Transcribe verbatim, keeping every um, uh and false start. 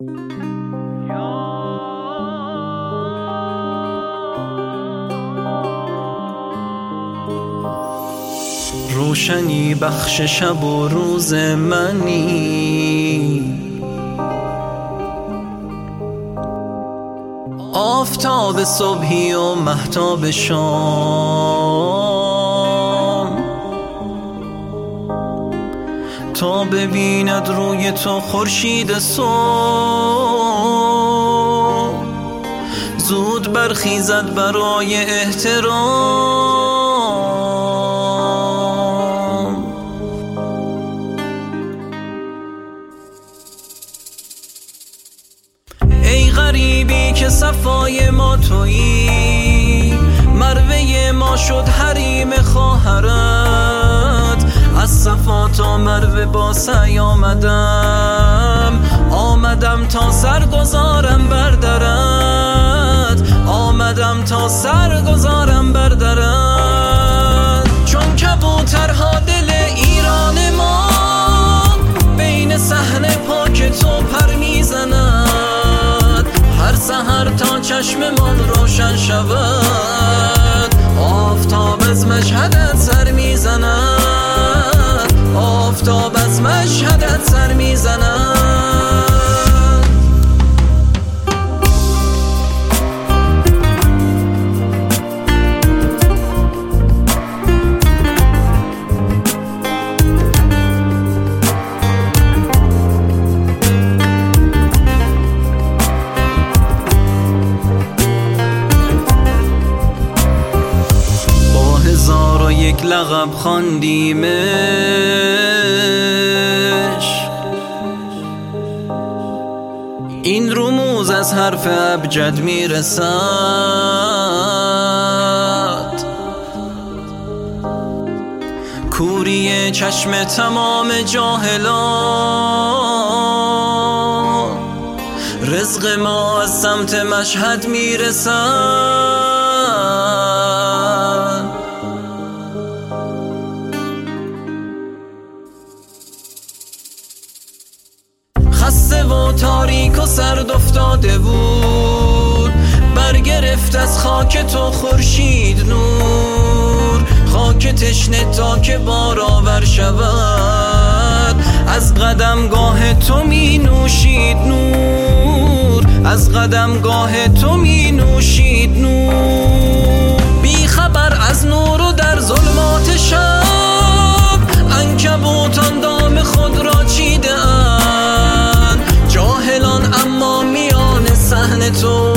روشنی بخش شب و روز منی، آفتاب صبحی و مهتاب شام، تا ببیند روی تو خورشید صبح، زود برخیزد برای احترام. ای غریبی که صفای ما تویی، مروه ما شد حریم خواهرت. از صفا تا مروه با سعی آمدم، آمدم تا سر گذارم بر درت، آمدم تا سر گذارم بر درت. چون کبوترها دل ایران ما، بین صحن پاک تو پر میزند. هر سحر تا چشممان روشن شود، آفتاب از مشهدت سر میزند، آفتاب از مشهدت سر میزند. یک لقب خواندیمش، این رموز از حرف ابجد میرسد. کوری چشم تمام جاهلان، رزق ما از سمت مشهد میرسد. خسته و تاریک و سرد افتاده بود، برگرفت از خاک تو خورشید نور. خاک تشنه تا که بار آور شود، از قدمگاه تو می نوشید نور، از قدمگاه تو می نوشید نور. بی خبر از نور و در ظلمات شب، عنکبوتان دام خود را چیده اند. جاهلان اما میان صحن تو،